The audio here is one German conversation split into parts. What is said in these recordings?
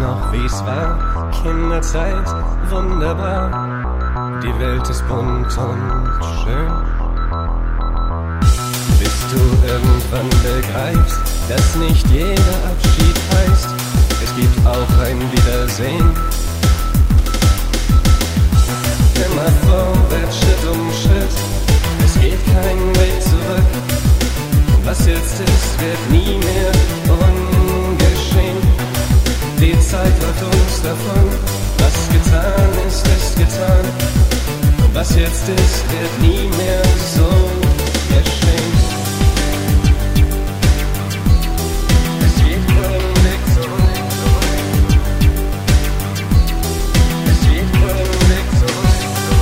noch, wie's war? Kinderzeit, wunderbar. Die Welt ist bunt und schön. Bis du irgendwann begreifst, dass nicht jeder Abschied heißt, es gibt auch ein Wiedersehen. Immer vorwärts, Schritt um Schritt, es geht kein Weg zurück. Was jetzt ist, wird nie mehr ungeschehen. Die Zeit läuft uns davon, was getan ist, ist getan. Was jetzt ist, wird nie mehr so geschehen. Es geht kein Weg zurück. Es geht kein Weg zurück.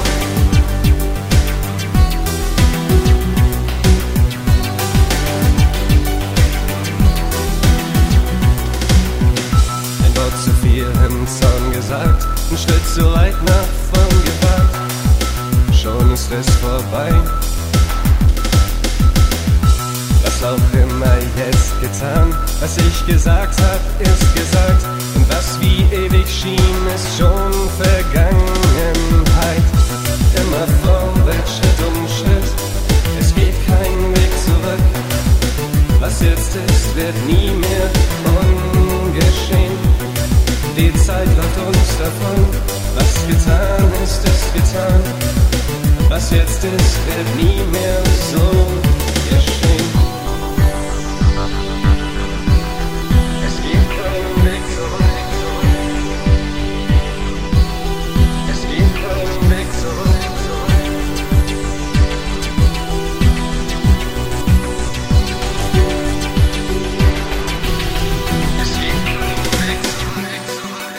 Ein Wort zu viel im Zorn gesagt, ein Schritt zu weit nach vorn gewagt. Schon ist es vorbei. Was auch immer jetzt getan, was ich gesagt hab, ist gesagt. Und was wie ewig schien, ist schon Vergangenheit. Immer vorwärts, Schritt um Schritt, es geht kein Weg zurück. Was jetzt ist, wird nie mehr ungeschehen. Die Zeit läuft uns davon, was getan ist, ist getan. Was jetzt ist, wird nie mehr so geschehen. Es geht kein Weg zurück. Es geht kein Weg zurück. Es geht kein Weg zurück.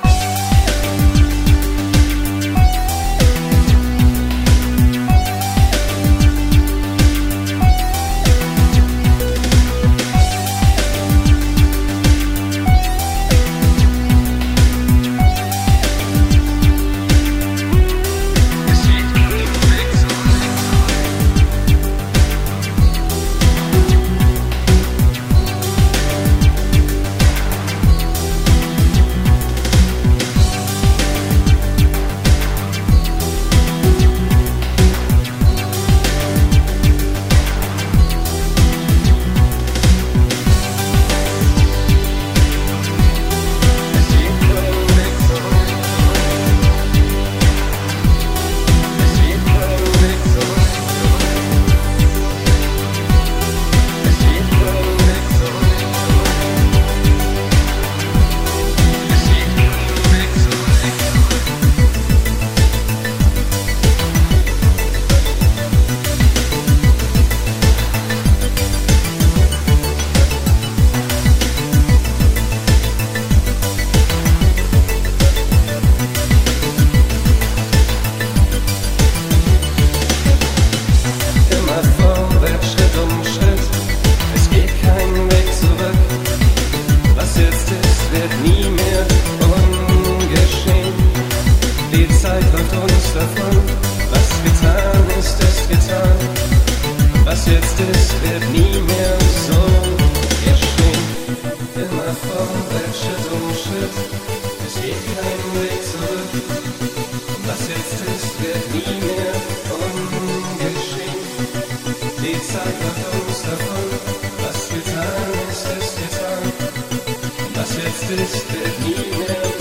Was jetzt ist, wird nie mehr so geschehen. Immer vorwärts, Schritt um Schritt, es geht kein Weg zurück. Was jetzt ist, wird nie mehr ungeschehen. Die Zeit läuft uns davon, was getan ist, ist getan. Was jetzt ist, wird nie mehr